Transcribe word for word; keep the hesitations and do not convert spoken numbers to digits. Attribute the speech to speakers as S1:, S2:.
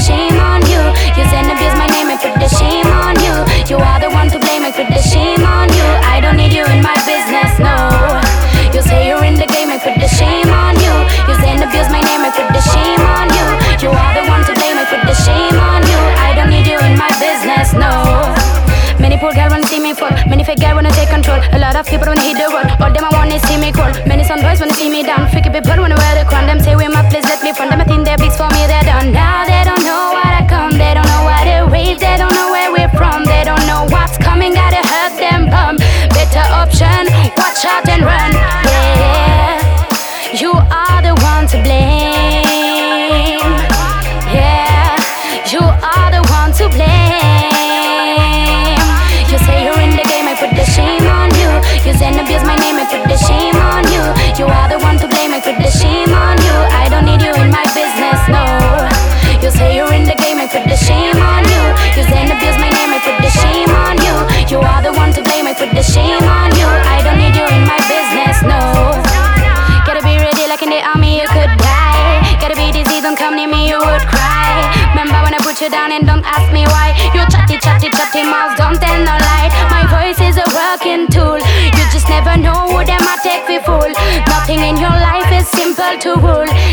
S1: shame on you. You then abuse my name and put the shame on you. You are the one to blame and put the shame on you. I don't need you in my business, no. You say you're in the game and put the shame on you. You then abuse my name and put the shame on you. You are the one to blame and put the shame on you. I don't need you in my business, no. Many poor girls wanna see me fall. Many fake girls wanna take control. A lot of people wanna hit the wall. All them I want is see me crawl. Many some boys wanna see me down. Freaky people wanna wear the crown. Them say we my place, let me front. Them I think they're bigs for me, they're done. Now they don't know what I come. They don't know what they rave. They don't know where we're from. They don't know what's coming. Gotta hurt them bum. Better option, watch out and run. Yeah, you are the one to blame. Yeah, you are the one to blame. You say you're in the game, I put the shame on you. You then abuse my name, I put the shame on you. You are the one to blame, I put the shame on you. I don't need you in my business, no. You say you're in the game, I put the shame on you. You then abuse my name, I put the shame on you. You are the one to blame, I put the shame on you. I don't need you in my business, no. Gotta be ready like in the army, you could die. Gotta be dizzy, don't come near me, you would cry. Remember when I put you down and don't ask me why. You chatty, chatty, chatty mouth, don't tell no lie. My voice is a working tool. You just never know who them I take for fool. Nothing in your life is simple to rule.